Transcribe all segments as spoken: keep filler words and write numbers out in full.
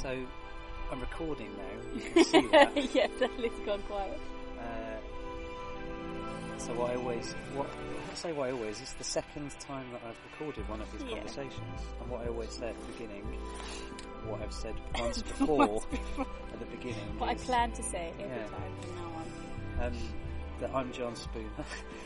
So I'm recording now. You can see that. Yeah, definitely gone quiet. Uh, so what I always, what I say what I always, it's the second time that I've recorded one of these Yeah. conversations, and what I always say at the beginning, what I've said once before, Once before. at the beginning, What I is, plan to say every Yeah. time from now on. um, that I'm John Spooner,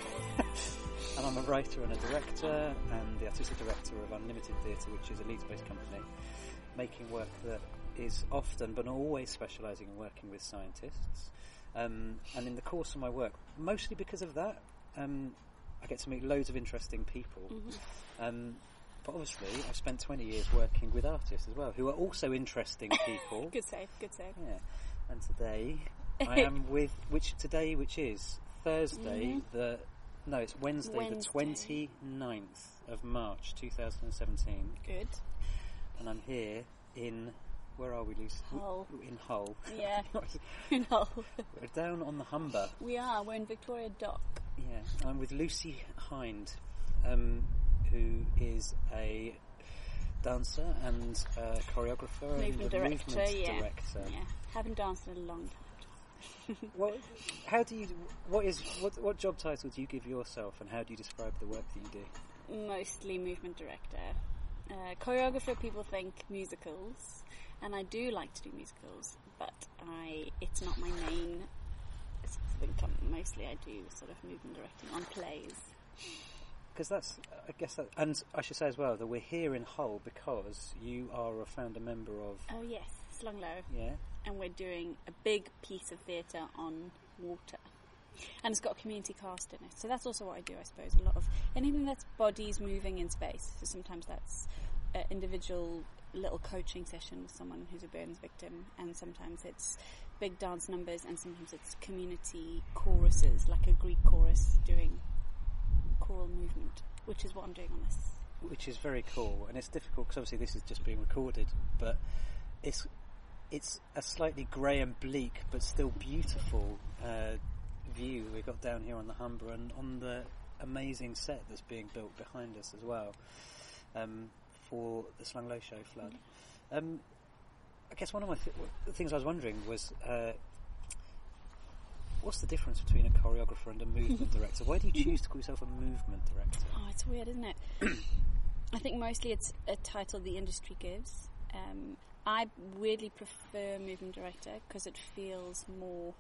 and I'm a writer and a director, and the artistic director of Unlimited Theatre, which is a Leeds-based company, making work that is often, but not always, specialising in working with scientists. Um, and in the course of my work, mostly because of that, um, I get to meet loads of interesting people. Mm-hmm. Um, but obviously, I've spent twenty years working with artists as well, who are also interesting people. Good save, good save. Yeah. And today, I am with, which today, which is Thursday, Mhm. the, no, it's Wednesday, Wednesday. the twenty-ninth of March, two thousand seventeen. Good. And I'm here in, where are we, Lucy? Hull. In Hull. Yeah. No. We're down on the Humber. We are, we're in Victoria Dock. Yeah, I'm with Lucy Hind, um, who is a dancer and uh, choreographer Movement and a director, movement yeah. director. Yeah, haven't danced in a long time. What, how do you? What is? What, what job title do you give yourself, and how do you describe the work that you do? Mostly movement director. Uh, choreographer, people think musicals, and I do like to do musicals, but I it's not my main income. Mostly I do sort of movement directing on plays. Because that's, I guess, that, and I should say as well that we're here in Hull because you are a founder member of. Oh yes, Slunglow. Yeah. And we're doing a big piece of theatre on water. And it's got a community cast in it. So that's also what I do, I suppose. A lot of anything that's bodies moving in space. So sometimes that's an individual little coaching session with someone who's a burns victim, and sometimes it's big dance numbers, and sometimes it's community choruses, like a Greek chorus doing choral movement, which is what I'm doing on this. Which is very cool, and it's difficult because obviously this is just being recorded, but it's it's a slightly grey and bleak but still beautiful uh, view we've got down here on the Humber and on the amazing set that's being built behind us as well um, for the Slunglow Show Flood. Um, I guess one of my th- the things I was wondering was uh, what's the difference between a choreographer and a movement director? Why do you choose to call yourself a movement director? Oh, it's weird, isn't it? I think mostly it's a title the industry gives. Um, I weirdly prefer movement director because it feels more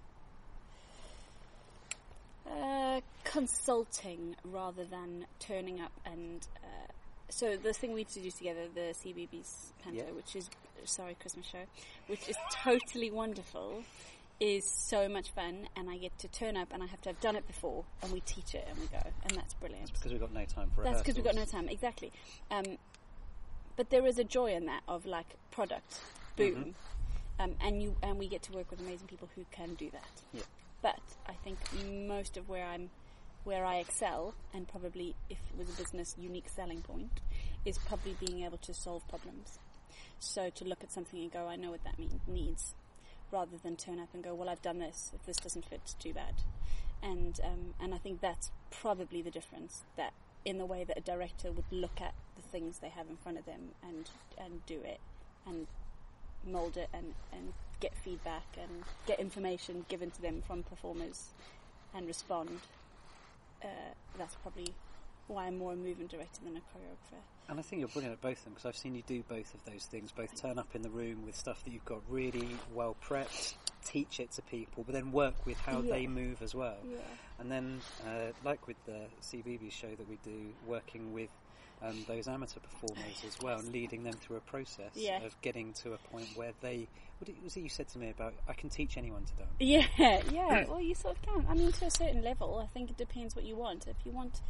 uh, consulting rather than turning up and... Uh, so the thing we used to do together, the C B B's Panto, Yeah. which is, sorry, Christmas show, which is totally wonderful, is so much fun, and I get to turn up and I have to have done it before, and we teach it and we go, and that's brilliant. That's because we've got no time for That's because we've got no rehearsals. time, exactly. Um, but there is a joy in that of like product, boom, Mm-hmm. um, and you and we get to work with amazing people who can do that. Yeah. But I think most of where I'm, where I excel, and probably if it was a business unique selling point, is probably being able to solve problems. So to look at something and go, I know what that mean, needs, rather than turn up and go, well, I've done this. If this doesn't fit, too bad. And um, and I think that's probably the difference, that in the way that a director would look at the things they have in front of them and and do it and mould it and, and get feedback and get information given to them from performers and respond. Uh, that's probably why I'm more a movement director than a choreographer. And I think you're brilliant at both of them, because I've seen you do both of those things, both turn up in the room with stuff that you've got really well prepped, teach it to people, but then work with how Yeah. they move as well. Yeah. And then, uh, like with the C B B show that we do, working with um, those amateur performers as well, and leading them through a process Yeah. of getting to a point where they... What it- was it you said to me about, I can teach anyone to dance? Yeah, yeah. Well, you sort of can. I mean, to a certain level, I think it depends what you want. If you want,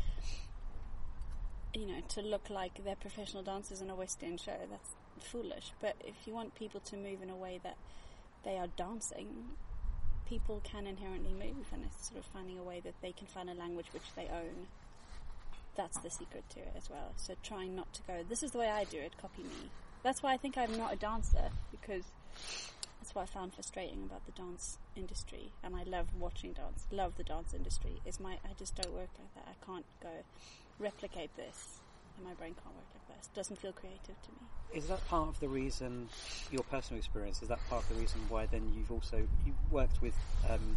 you know, to look like they're professional dancers in a West End show, that's foolish. But if you want people to move in a way that they are dancing, people can inherently move, and it's sort of finding a way that they can find a language which they own. That's the secret to it as well. So trying not to go, this is the way I do it, copy me. That's why I think I'm not a dancer, because that's what I found frustrating about the dance industry, and I love watching dance, love the dance industry. Is my I just don't work like that. I can't go replicate this. and my brain can't work like this. It doesn't feel creative to me. Is that part of the reason, your personal experience, is that part of the reason why then you've also, you worked with, um,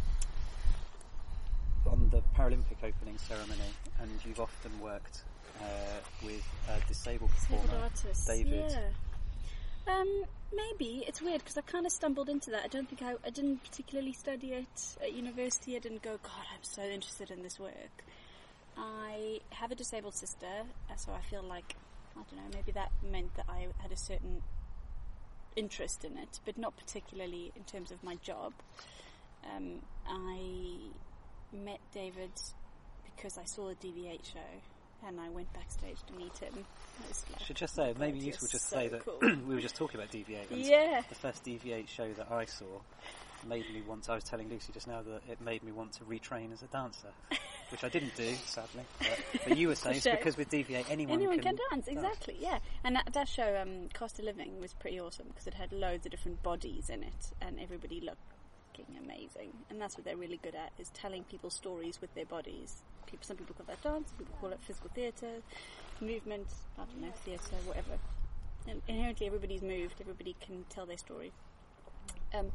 on the Paralympic opening ceremony, and you've often worked uh, with a disabled performer, Disabled artists, David. yeah. Um, maybe. It's weird because I kind of stumbled into that. I don't think I, I didn't particularly study it at university. I didn't go, God, I'm so interested in this work. I have a disabled sister, so I feel like, I don't know, maybe that meant that I had a certain interest in it, but not particularly in terms of my job. Um, I met David because I saw a D V eight show, and I went backstage to meet him. Like, I should just say, maybe God, useful just so say that cool. we were just talking about D V eight. And yeah. the first D V eight show that I saw made me want to, I was telling Lucy just now that it made me want to retrain as a dancer, which I didn't do, sadly. But, but you were saying it's because with D V eight anyone, anyone can, can dance, exactly, yeah. And that, that show, um, Cost of Living, was pretty awesome because it had loads of different bodies in it, and everybody looked amazing. And that's what they're really good at, is telling people stories with their bodies. People, some people call that dance, some people call it physical theatre, movement, I don't know, theatre, whatever. And inherently everybody's moved, everybody can tell their story. Um,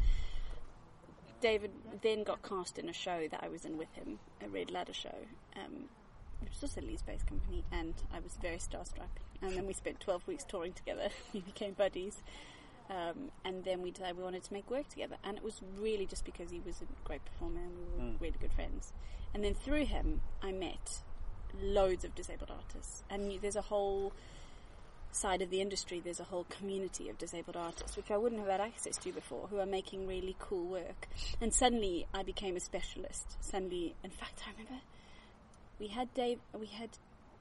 David then got cast in a show that I was in with him, a Red Ladder show, um, which was also a Leeds-based company, and I was very starstruck. And then we spent twelve weeks touring together. We became buddies. Um, and then we decided we wanted to make work together. And it was really just because he was a great performer and we were mm. really good friends. And then through him, I met loads of disabled artists. And there's a whole side of the industry, there's a whole community of disabled artists, which I wouldn't have had access to before, who are making really cool work. And suddenly I became a specialist. Suddenly, in fact, I remember we had Dave, we had,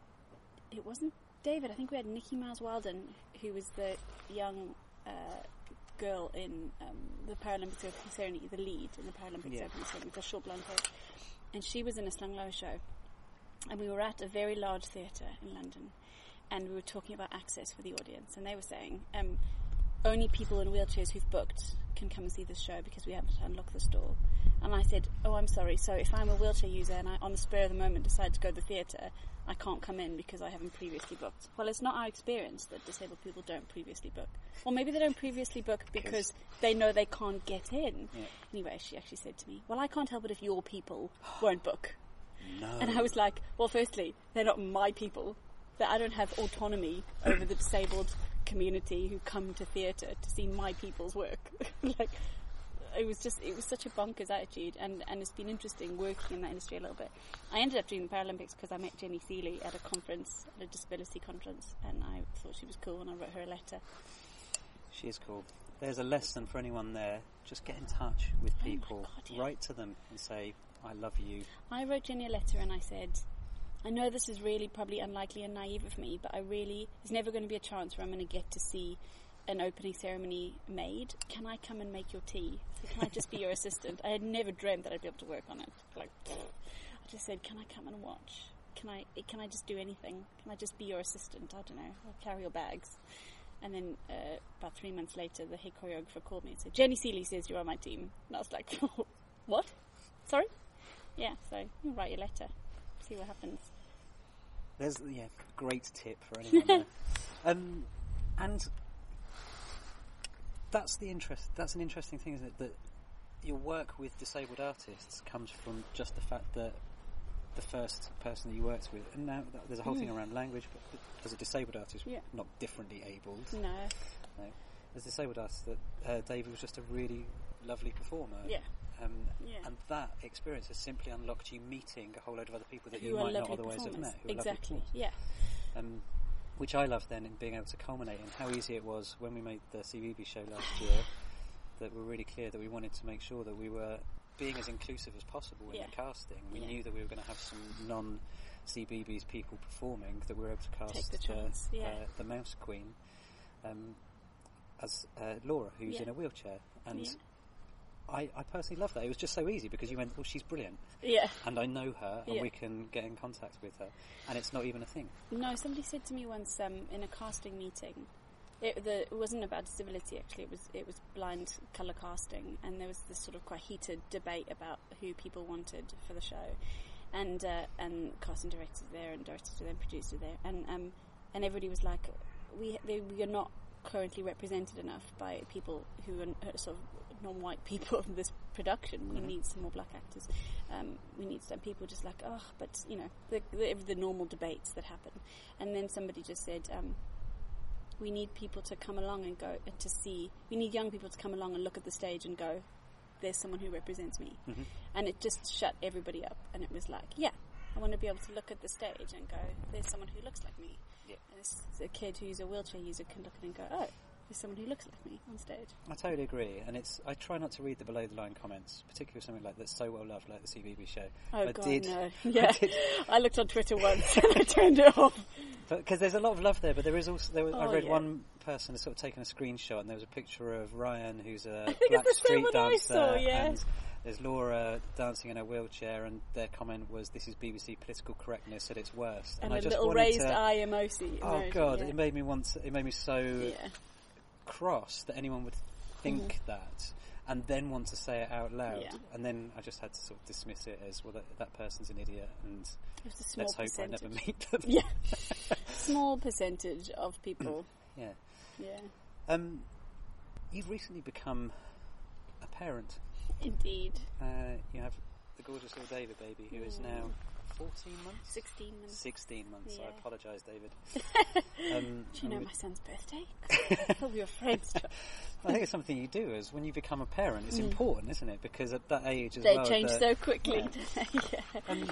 it wasn't David, I think we had Nikki Miles Wilden, who was the young uh, girl in um, the Paralympics opening ceremony, the lead in the Paralympics yeah. opening ceremony, with the short blonde hair. And she was in a Slung Low show. And we were at a very large theatre in London. And we were talking about access for the audience, and they were saying um, only people in wheelchairs who've booked can come and see this show because we haven't unlocked the store. And I said, oh, I'm sorry, so if I'm a wheelchair user and I, on the spur of the moment, decide to go to the theatre, I can't come in because I haven't previously booked. Well, it's not our experience that disabled people don't previously book. Or maybe they don't previously book because they know they can't get in. Yeah. Anyway, she actually said to me, well, I can't help it if your people won't book. No. And I was like, well, firstly, they're not my people. That I don't have autonomy over the disabled community who come to theatre to see my people's work. Like, it was just, it was such a bonkers attitude, and, and it's been interesting working in that industry a little bit. I ended up doing the Paralympics because I met Jenny Seeley at a conference, at a disability conference, and I thought she was cool, and I wrote her a letter. She is cool. There's a lesson for anyone there. Just get in touch with people. Oh God, yeah. Write to them and say, I love you. I wrote Jenny a letter and I said, I know this is really probably unlikely and naive of me, but I really, there's never going to be a chance where I'm going to get to see an opening ceremony made. Can I come and make your tea? So can I just be your assistant? I had never dreamt that I'd be able to work on it. Like, I just said, can I come and watch? Can I, can I just do anything? Can I just be your assistant? I don't know. I'll carry your bags. And then uh, about three months later, the head choreographer called me and said, Jenny Seeley says you're on my team. And I was like, what? Sorry? Yeah, so you write your letter. See what happens. There's yeah, great tip for anyone there. Um, and that's the interest. That's an interesting thing, isn't it? That your work with disabled artists comes from just the fact that the first person that you worked with, and now there's a whole mm. thing around language. But as a disabled artist, yeah. not differently abled. No. no. As a disabled artist, that uh, David was just a really lovely performer. Yeah. Um, yeah. And that experience has simply unlocked you meeting a whole load of other people that who you might not lovely otherwise have met. Who exactly, yeah. Um, which I love then in being able to culminate in how easy it was when we made the C B B show last year, that we're really clear that we wanted to make sure that we were being as inclusive as possible in yeah. the casting. We yeah. knew that we were going to have some non-C B B's people performing, that we were able to cast Take the, chance. Uh, Yeah. uh, the Mouse Queen um, as uh, Laura, who's yeah. in a wheelchair. And yeah. I, I personally love that. It was just so easy because you went, well, she's brilliant. Yeah. And I know her, and yeah. we can get in contact with her. And it's not even a thing. No, somebody said to me once um, in a casting meeting, it, the, it wasn't about disability actually, it was it was blind colour casting, and there was this sort of quite heated debate about who people wanted for the show. And uh, and casting directors there, and directors there, and producers there. And um, and everybody was like, we they, we are not currently represented enough by people who are uh, sort of non-white people in this production. We Mhm. need some more black actors. Um, we need some people just like, oh, but you know, the, the, the normal debates that happen. And then somebody just said, um, we need people to come along and go and to see. We need young people to come along and look at the stage and go, there's someone who represents me. Mhm. And it just shut everybody up. And it was like, yeah, I want to be able to look at the stage and go, there's someone who looks like me. Yeah. And this, a kid who's a wheelchair user can look at it and go, oh, there's someone who looks like me on stage. I totally agree, and it's. I try not to read the below the line comments, particularly something like that's so well loved, like the C B B B show. Oh I God, did, no! Yeah, I, did, I looked on Twitter once and I turned it off. because there's a lot of love there, but there is also. There was, I Oh, read yeah. one person has sort of taken a screenshot, and there was a picture of Ryan, who's a I think black it's the same street one I dancer, saw, yeah. and there's Laura dancing in a wheelchair, and their comment was, "This is B B C political correctness at its worst." And, I a just little wanted raised to, eye emoji. Oh emoji, God! yeah. It made me want. To, it made me so Yeah. cross that anyone would think Mhm. that and then want to say it out loud. Yeah. And then I just had to sort of dismiss it as, well, that, that person's an idiot, and It was a small let's hope percentage. I never meet them. Yeah, small percentage of people. Yeah. Yeah, Um, you've recently become a parent. indeed. Uh, you have the gorgeous little David baby, who is Mm. now fourteen months? Sixteen months. sixteen months. I Yeah. apologise, David. Um, Do you know and my son's birthday? I thought we were friends. I think it's something you do is when you become a parent. It's Mm. important, isn't it? Because at that age as They well. change the- so quickly. yeah. don't they? Yeah. Um,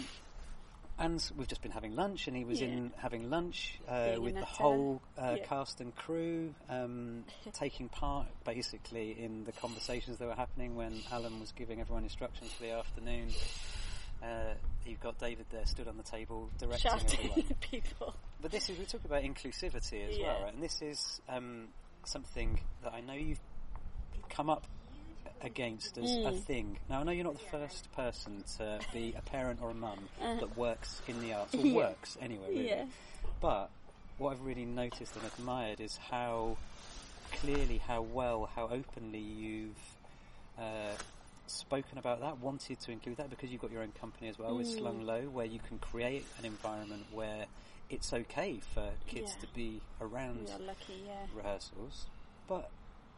and we've just been having lunch, and he was Yeah. in having lunch uh, Being a with the nutter. whole uh, Yeah. cast and crew, um, taking part basically in the conversations that were happening when Alan was giving everyone instructions for the afternoon. Uh, you've got David there stood on the table directing Shouting everyone. at people. But this is, we talk about inclusivity as Yeah. well, right? And this is um, something that I know you've come up against as a Mm. thing. Now, I know you're not the first person to be a parent or a mum Uh. that works in the arts, or Yeah. works anyway, really. Yeah. But what I've really noticed and admired is how clearly, how well, how openly you've uh, spoken about that, wanted to include that, because you've got your own company as well with Mm. Slung Low, where you can create an environment where it's okay for kids Yeah. to be around We are lucky, yeah. rehearsals. But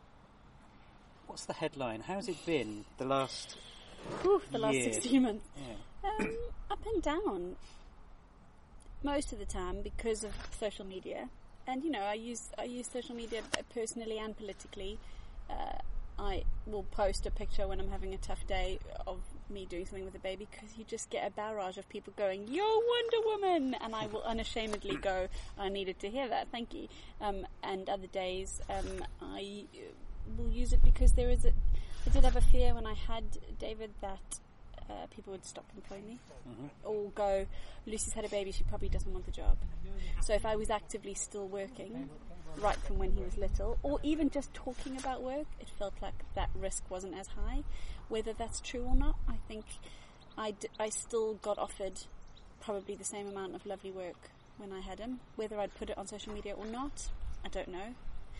what's the headline? How's it been the last Whew, the last year? sixteen months. Yeah. Um, up and down. Most of the time because of social media. And, you know, I use I use social media personally and politically. Uh, I will post a picture when I'm having a tough day of me doing something with a baby, because you just get a barrage of people going, "You're Wonder Woman!" And I will unashamedly go, "I needed to hear that, thank you." Um, and other days um, I will use it because there is a... I did have a fear when I had David that uh, people would stop employing me. Mm-hmm. Or go, Lucy's had a baby, she probably doesn't want the job. So if I was actively still working, right from when he was little, or even just talking about work, it felt like that risk wasn't as high. Whether that's true or not, I think I, d- I still got offered probably the same amount of lovely work when I had him. Whether I'd put it on social media or not, I don't know.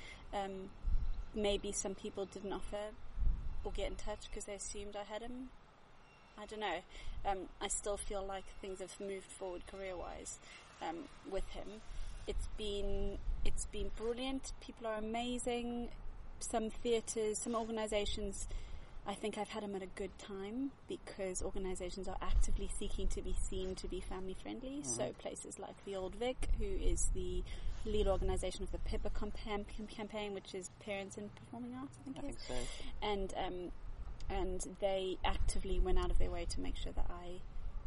Um, maybe some people didn't offer or get in touch because they assumed I had him. I don't know. Um, I still feel like things have moved forward career-wise um, with him. It's been it's been brilliant. People are amazing. Some theatres, some organisations, I think I've had him at a good time because organisations are actively seeking to be seen to be family-friendly. Mm-hmm. So places like the Old Vic, who is the lead organisation of the Pippa campaign, campaign, which is Parents in Performing Arts, I think I it think is. so. And um, and they actively went out of their way to make sure that I...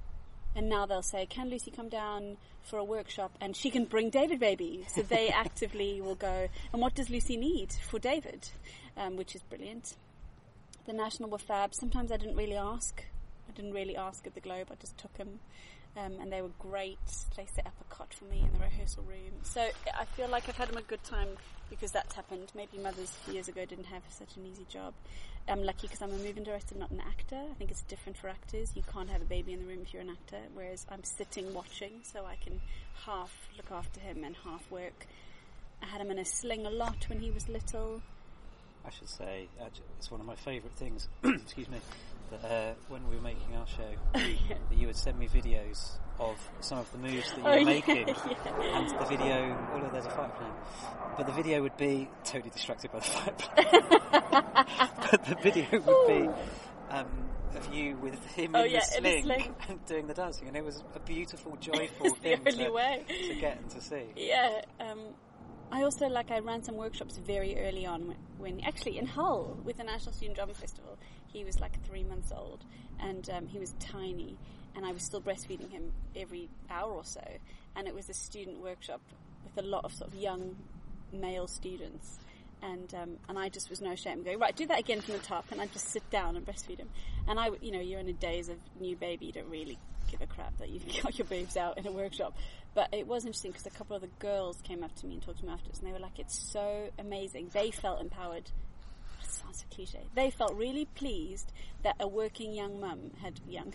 And now they'll say, can Lucy come down for a workshop and she can bring David baby? So they actively will go, and what does Lucy need for David? Um, which is brilliant. The National were fab. Sometimes I didn't really ask. I didn't really ask at the Globe. I just took them. Um, and they were great. They set up a cot for me in the rehearsal room. So I feel like I've had them a good time because that's happened. Maybe mothers years ago didn't have such an easy job. I'm lucky because I'm a moving director, not an actor. I think it's different for actors. You can't have a baby in the room if you're an actor, whereas I'm sitting watching, so I can half look after him and half work. I had him in a sling a lot when he was little. I should say, actually, it's one of my favourite things, excuse me, that uh, when we were making our show, that you would send me videos of some of the moves that you oh, were yeah, making, yeah. and the video. Oh, look, there's a fight plan. But the video would be totally distracted by the fight plan. But the video would be um, of you with him oh, in, yeah, the sling in the sling and doing the dancing, and it was a beautiful, joyful it's thing the only to, way. to get and to see. Yeah. Um, I also, like, I ran some workshops very early on when, when actually in Hull with the National Student Drama Festival, he was like three months old and um, he was tiny and I was still breastfeeding him every hour or so, and it was a student workshop with a lot of sort of young male students, and um, and I just was no shame going, right, do that again from the top, and I'd just sit down and breastfeed him. And I, you know, you're in a days of new baby, you don't really give a crap that you've got your boobs out in a workshop. But it was interesting because a couple of the girls came up to me and talked to me afterwards, and they were like, it's so amazing. They felt empowered. It sounds so cliche. They felt really pleased that a working young mum had, young,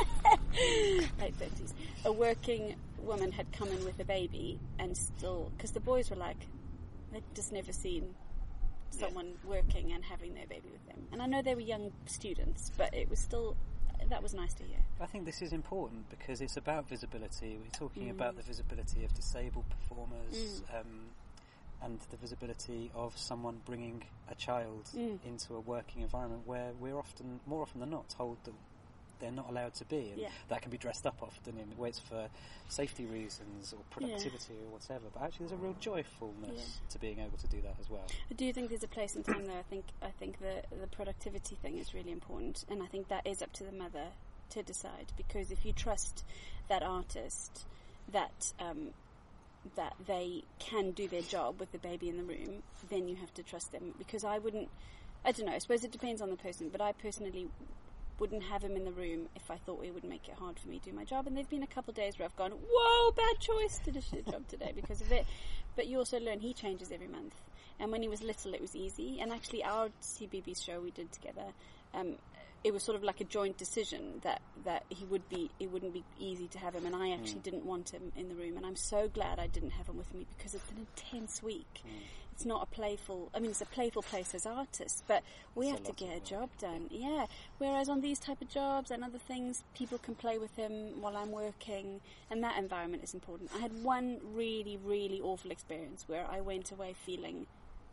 late thirties, a working woman had come in with a baby and still, because the boys were like, they'd just never seen someone yeah. working and having their baby with them. And I know they were young students, but it was still, that was nice to hear. I think this is important because it's about visibility. We're talking Mm. about the visibility of disabled performers Mm. um, and the visibility of someone bringing a child Mm. into a working environment where we're often, more often than not, told that they're not allowed to be, and yeah. that can be dressed up often in ways for safety reasons or productivity yeah. or whatever. But actually, there's a real joyfulness yeah. to being able to do that as well. I do think there's a place and time there. I think I think the the productivity thing is really important, and I think that is up to the mother to decide. Because if you trust that artist, that um, that they can do their job with the baby in the room, then you have to trust them. Because I wouldn't. I don't know. I suppose it depends on the person, but I personally wouldn't have him in the room if I thought it would make it hard for me to do my job. And there've been a couple of days where I've gone, whoa, bad choice to do the job today because of it. But you also learn he changes every month. And when he was little, it was easy. And actually, our C B B S show we did together, um, it was sort of like a joint decision that, that he would be, it wouldn't be easy to have him. And I actually mm. didn't want him in the room. And I'm so glad I didn't have him with me because it's an intense week. Mm. It's not a playful, I mean, it's a playful place as artists, but we it's have to get a job done. Yeah. Whereas on these type of jobs and other things, people can play with him while I'm working, and that environment is important. I had one really, really awful experience where I went away feeling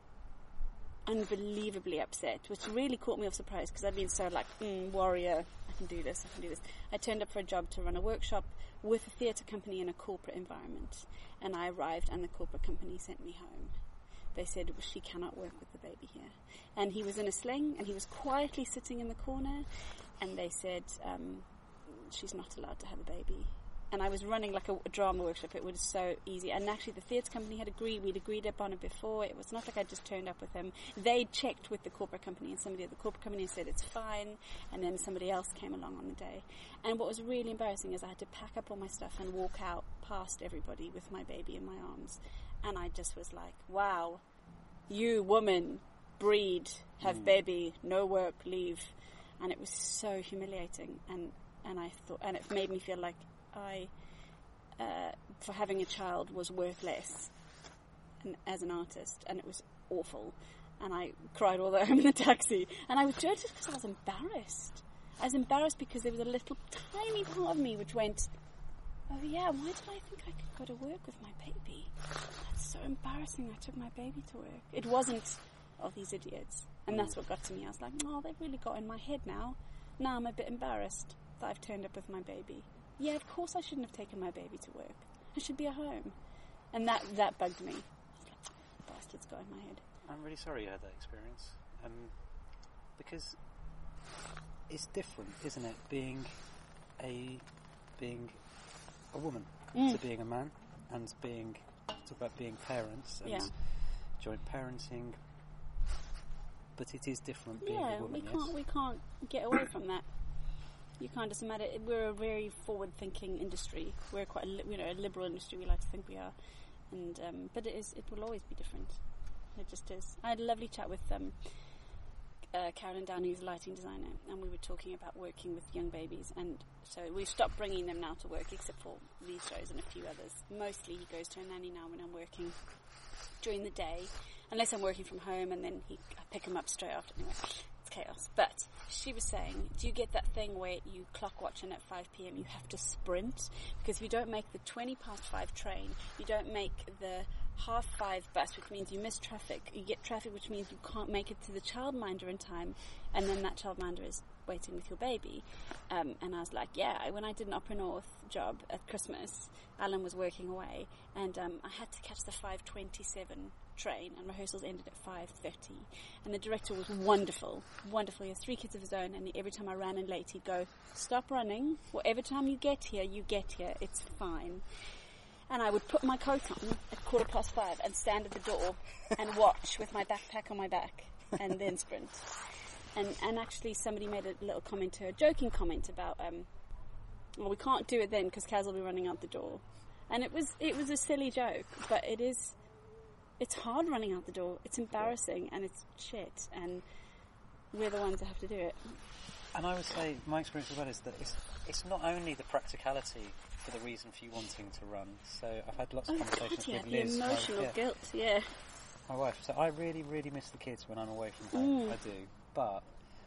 unbelievably upset, which really caught me off surprise because I'd been so like, mm, warrior, I can do this, I can do this. I turned up for a job to run a workshop with a theatre company in a corporate environment, and I arrived and the corporate company sent me home. They said, well, she cannot work with the baby here. And he was in a sling, and he was quietly sitting in the corner, and they said, um, she's not allowed to have a baby. And I was running like a, a drama workshop. It was so easy. And actually, the theatre company had agreed. We'd agreed upon it before. It was not like I just turned up with him. They checked with the corporate company, and somebody at the corporate company said it's fine. And then somebody else came along on the day. And what was really embarrassing is I had to pack up all my stuff and walk out past everybody with my baby in my arms. And I just was like, wow, you woman, breed, have mm. baby, no work, leave. And it was so humiliating. And, and I thought, and it made me feel like I, uh, for having a child was worth less and, as an artist. And it was awful. And I cried all the way home in the taxi. And I was judged because I was embarrassed. I was embarrassed because there was a little tiny part of me which went, oh yeah, why did I think I could go to work with my baby? That's so embarrassing. I took my baby to work. It wasn't, oh, these idiots. And that's what got to me. I was like, oh, they've really got in my head now. Now I'm a bit embarrassed that I've turned up with my baby. Yeah, of course I shouldn't have taken my baby to work. I should be at home. And that, that bugged me. I was like, bastards got in my head. I'm really sorry you had that experience. Um, because it's different, isn't it? Being a... being... a woman mm. to being a man, and being talk about being parents and yeah. joint parenting, but it is different being yeah, a woman. we yes? can't we can't get away from that. You can't just imagine it. We're a very forward-thinking industry. We're quite a li- you know a liberal industry. We like to think we are, and um, but it is it will always be different. It just is. I had a lovely chat with um, Uh, Carolyn Down, who's a lighting designer, and we were talking about working with young babies, and so we've stopped bringing them now to work, except for these shows and a few others. Mostly he goes to a nanny now when I'm working during the day, unless I'm working from home, and then he, I pick him up straight after. Anyway, it's chaos. But she was saying, do you get that thing where you clock watch and at five p.m. you have to sprint? Because if you don't make the twenty past five train, you don't make the half five bus, which means you miss traffic. You get traffic, which means you can't make it to the childminder in time, and then that childminder is waiting with your baby. Um, and I was like, yeah, when I did an Opera North job at Christmas, Alan was working away, and um, I had to catch the five twenty-seven train, and rehearsals ended at five thirty. And the director was wonderful, wonderful. He has three kids of his own, and every time I ran in late, he'd go, stop running. Whatever time you get here, you get here. It's fine. And I would put my coat on at quarter past five and stand at the door and watch with my backpack on my back and then sprint. And and actually somebody made a little comment, a joking comment about, um, well, we can't do it then because Kaz will be running out the door. And it was it was a silly joke, but it is, it's hard running out the door. It's embarrassing and it's shit, and we're the ones that have to do it. And I would say my experience as well is that it's it's not only the practicality for the reason for you wanting to run. So I've had lots of oh conversations God, yeah, with Liz. the emotional my, yeah, guilt, yeah. my wife. So I really, really miss the kids when I'm away from home. Mm. I do. But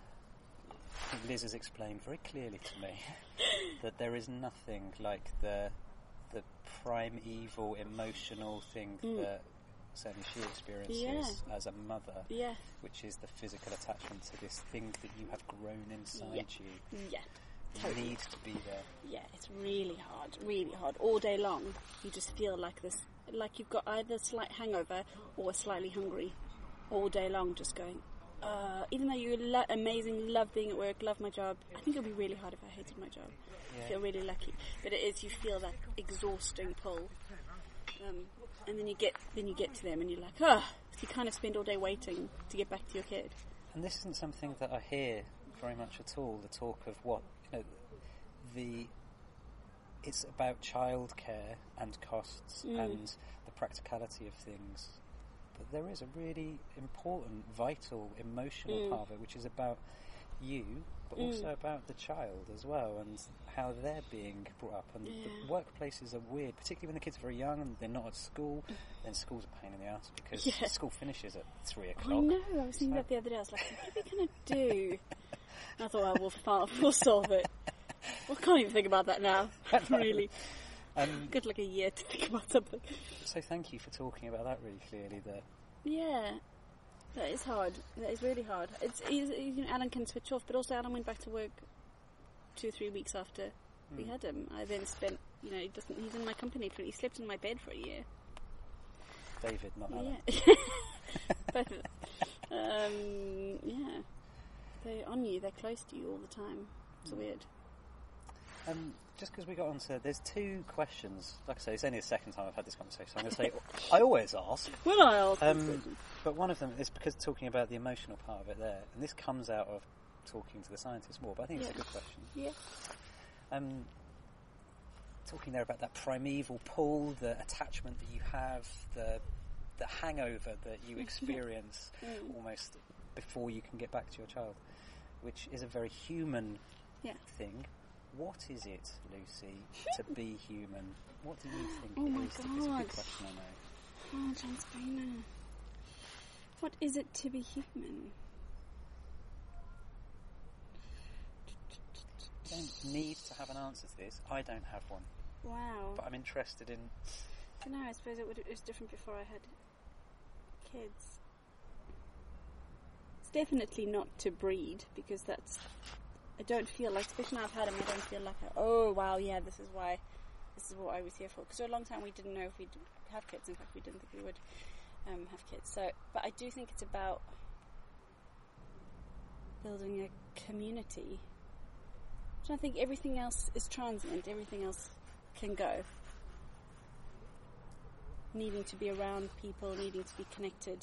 I think Liz has explained very clearly to me that there is nothing like the the primeval emotional thing Mm. that certainly she experiences Yeah. as a mother, Yeah, which is the physical attachment to this thing that you have grown inside Yeah. you. yeah. It Totally. needs to be there. Yeah, it's really hard, really hard. All day long, you just feel like this, like you've got either a slight hangover or slightly hungry. All day long, just going, uh, even though you're lo- amazing, love being at work, love my job, I think it would be really hard if I hated my job. Yeah. I feel really lucky. But it is, you feel that exhausting pull. Um, and then you get then you get to them and you're like, oh, so you kind of spend all day waiting to get back to your kid. And this isn't something that I hear very much at all, the talk of what, you know, the, it's about childcare and costs Mm. and the practicality of things. But there is a really important, vital, emotional Mm. part of it, which is about you, but Mm. also about the child as well, and how they're being brought up. And Yeah. the workplaces are weird, particularly when the kids are very young and they're not at school. Then school's a pain in the ass because Yeah. school finishes at three I o'clock. know, I was thinking that the other day. I was like, what are we going to do? And I thought, well, we'll, file, we'll solve it. Well, I can't even think about that now, really. Um, Good like a year to think about something. So thank you for talking about that really clearly. That Yeah, that is hard. That is really hard. It's he's, you know, Alan can switch off, but also Alan went back to work two or three weeks after we Mm. had him. I then spent, you know, he doesn't. He's in my company for. He slept in my bed for a year. David, not Alan. Yeah, both of them. Um, yeah, they're on you. They're close to you all the time. It's Mm. weird. Um, just because we got onto, there's two questions. Like I say, it's only the second time I've had this conversation. So I'm going to say, I always ask. Well, I asked this Um, question. but one of them is because talking about the emotional part of it there, and this comes out of talking to the scientists more. But I think it's a Yeah. good question. Yeah. Um, talking there about that primeval pull, the attachment that you have, the the hangover that you experience Mm. almost before you can get back to your child, which is a very human Yeah. thing. What is it, Lucy, to be human? What do you think Oh it my is? It's a big God. question, I know. Oh, John Spina. What is it to be human? You don't need to have an answer to this. I don't have one, Wow. but I'm interested in. I don't know, I suppose it, would, it was different before I had kids. It's definitely not to breed, because that's... I don't feel like, especially now I've had them, I don't feel like, I, oh wow, yeah, this is why, this is what I was here for. Because for a long time we didn't know if we'd have kids. In fact, we didn't think we would um, have kids. So, but I do think it's about building a community. So I think everything else is transient. Everything else can go. Needing to be around people, needing to be connected.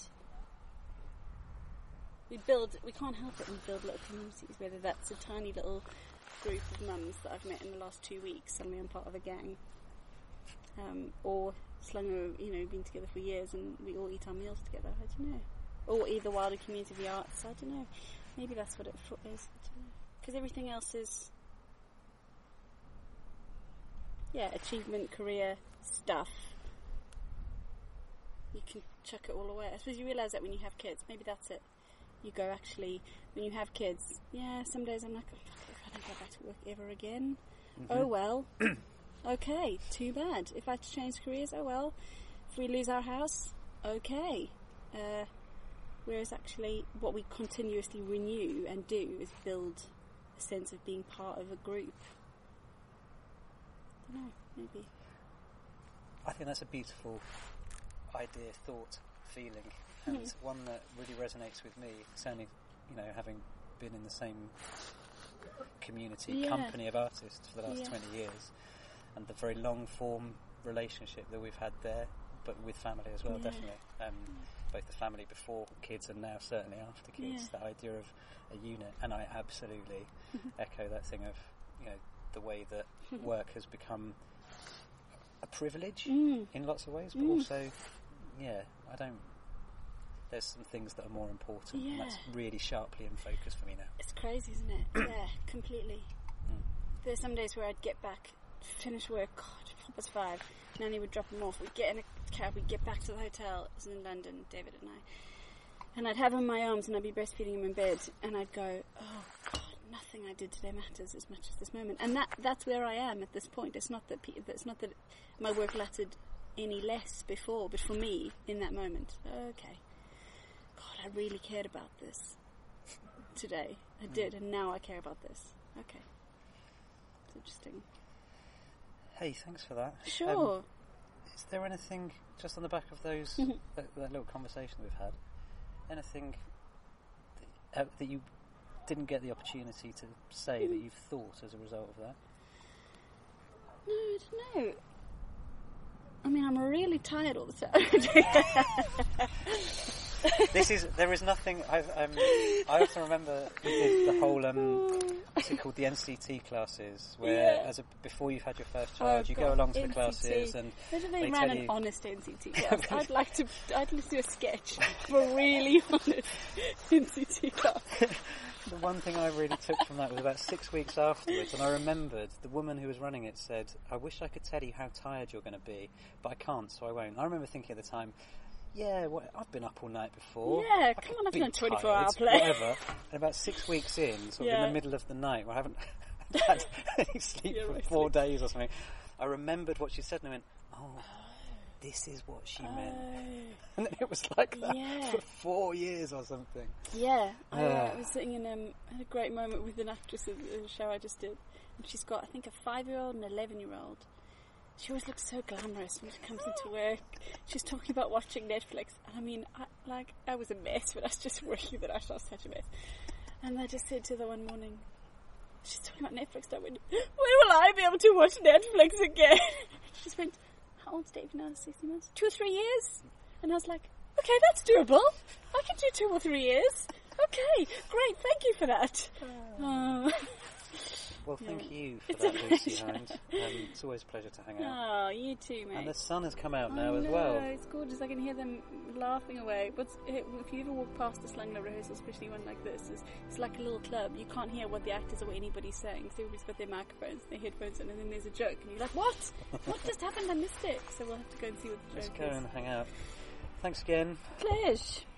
We build, we can't help it, we build little communities, whether that's a tiny little group of mums that I've met in the last two weeks, suddenly I'm part of a gang, um, or Slungo, you know, been together for years and we all eat our meals together, I don't know. Or either wider community of the arts, I don't know. Maybe that's what it is, I don't know. Because everything else is, yeah, achievement, career, stuff. You can chuck it all away. I suppose you realise that when you have kids, maybe that's it. You go, actually, when you have kids, yeah, some days I'm like, oh, fuck, if I don't go back to work ever again, mm-hmm. oh well, okay, too bad. If I have to change careers, oh well. If we lose our house, okay. Uh, whereas actually what we continuously renew and do is build a sense of being part of a group. I don't know, maybe. I think that's a beautiful idea, thought, feeling, and mm. one that really resonates with me. Certainly, you know, having been in the same community, yeah. company of artists for the last yeah. twenty years, and the very long form relationship that we've had there, but with family as well, yeah. definitely. Um, both the family before kids and now certainly after kids, yeah. that idea of a unit. And I absolutely echo that thing of, you know, the way that work has become a privilege mm. in lots of ways, but mm. also, yeah, I don't, there's some things that are more important, yeah. and that's really sharply in focus for me now. It's crazy, isn't it? Yeah, completely. Mm. There's some days where I'd get back, finish work, God, past five, Nanny would drop him off, we'd get in a cab, we'd get back to the hotel, it was in London, David and I, and I'd have him in my arms and I'd be breastfeeding him in bed, and I'd go, oh God, nothing I did today matters as much as this moment. And that that's where I am at this point. It's not that pe- it's not that my work lasted any less before, but for me, in that moment, okay, God, I really cared about this today. I mm. did, and now I care about this. Okay. It's interesting. Hey, thanks for that. Sure. Um, is there anything, just on the back of those, that, that little conversation we've had, anything that, uh, that you didn't get the opportunity to say that you've thought as a result of that? No, I don't know. I mean, I'm really tired all the time. This is, there is nothing, I've, um, I often remember we did the whole, um, what's it called, the N C T classes, where yeah. as a, before you've had your first child, oh you God, go along to N C T. the classes and Imagine they, they ran tell an you... honest N C T class. I'd like to, I'd like to do a sketch for a really honest N C T class. The one thing I really took from that was about six weeks afterwards, and I remembered the woman who was running it said, I wish I could tell you how tired you're going to be, but I can't, so I won't. I remember thinking at the time, yeah, well, I've been up all night before. Yeah, I come on, I've done a twenty-four hour play. Whatever. And about six weeks in, sort yeah. of in the middle of the night, where I haven't had any sleep yeah, for right four sleep. days or something, I remembered what she said and I went, oh, this is what she oh. meant. And then it was like that yeah. for four years or something. Yeah, I, uh, uh, I was sitting in um, had a great moment with an actress in the show I just did, and she's got, I think, a five-year-old and an eleven-year-old. She always looks so glamorous when she comes into work. She's talking about watching Netflix, and I mean, I, like, I was a mess, but I was just working that I was such a mess. And I just said to her one morning, she's talking about Netflix, and I went, when will I be able to watch Netflix again? She just went, how old's David now? sixty months? Two or three years? And I was like, okay, that's doable. I can do two or three years. Okay, great, thank you for that. Uh, well, thank yeah. you for it's that, Lucy Hind. Um, it's always a pleasure to hang out. Oh, you too, mate. And the sun has come out now oh, as no, well. It's gorgeous. I can hear them laughing away. But if you ever walk past a Slangler rehearsal, especially one like this, it's, it's like a little club. You can't hear what the actors or what anybody's saying. So everybody's got their microphones, their headphones, and then there's a joke, and you're like, "What? What just happened? I missed it." So we'll have to go and see what the Let's joke go is. and hang out. Thanks again. Pleasure.